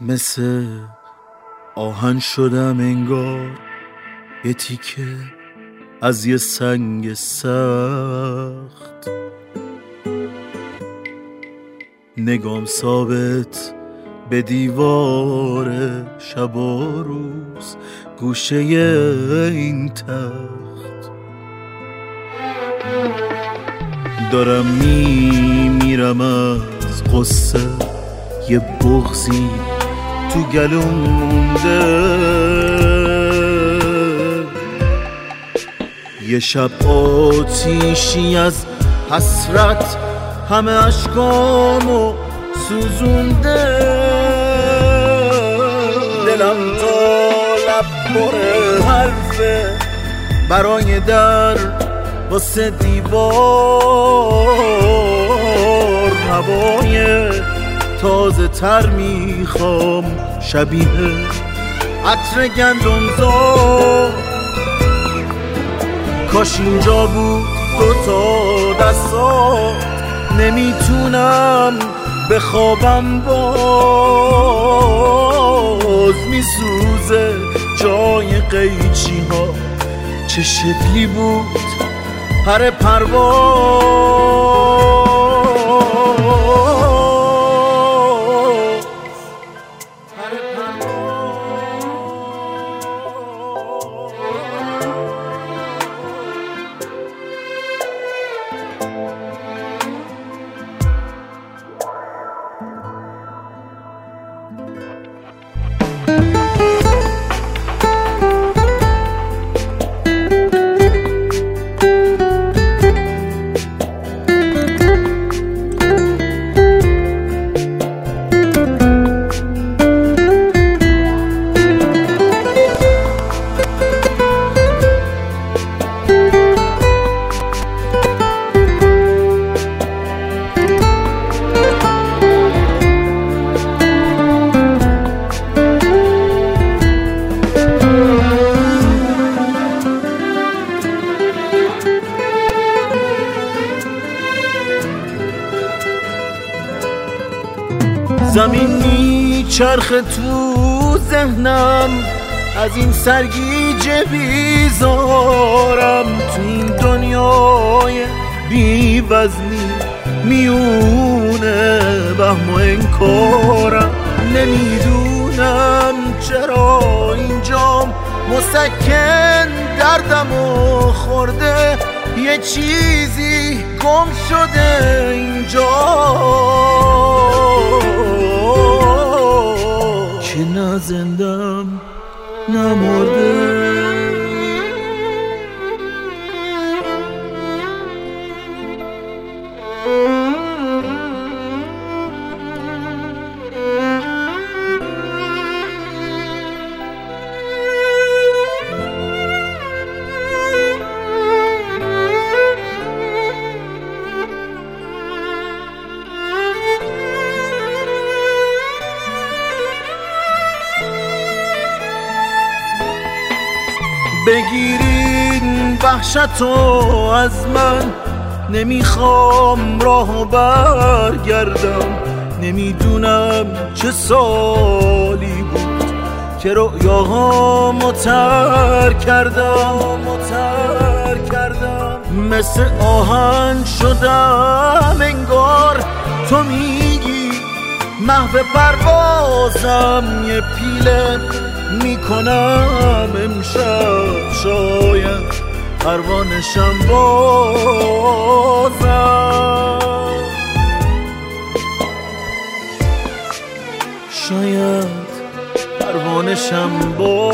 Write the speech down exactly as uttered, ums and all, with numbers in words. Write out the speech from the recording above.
مثل آهن شدم انگار، یه تیکه از یه سنگ سخت. نگام ثابت به دیوار شب و روز، گوشه این تخت. دارم میمیرم از قصه، یه بغضی تو گلوم مونده. یه شب آتیشی از حسرت همه اشکامو سوزونده. دلم تا لب بره حرفه برای در واسه دیوار. هوای تازه تر میخوام شبیه عطر گندمزار. کاش اینجا بود دوتا دستات، نمیتونم بخوابم باز. میسوزه جای قیچی ها، چه شکلی بود پر پرواز. زمین میچرخ تو ذهنم، از این سرگیجه بیزارم. تو این دنیای بی وزنی میونه وهم و انکارم. نمیدونم چرا اینجام مسکن دردمو خورده. یه چیزی گم شده اینجا که نه زندم نه مرده. بگیرین وحشتو از من، نمیخوام راهو برگردم. نمیدونم چه سالی بود که رؤیاهامو ترک کردم ترک کردم. مثل آهن شدم انگار، تو میگی محو پروازم. یه پیله میکنم امشب، شاید پروانشم بازم. شاید پروانشم بازم.